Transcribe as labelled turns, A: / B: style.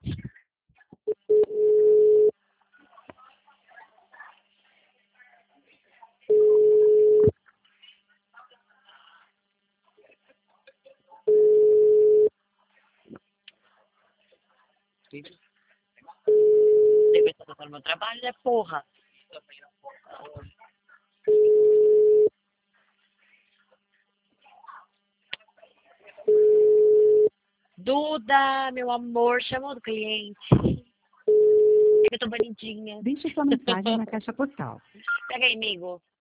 A: Deve estar fazendo meu trabalho, né, porra? Duda, meu amor, chamou do cliente. É que eu tô bonitinha.
B: Deixe sua mensagem na caixa postal.
A: Pega aí, amigo.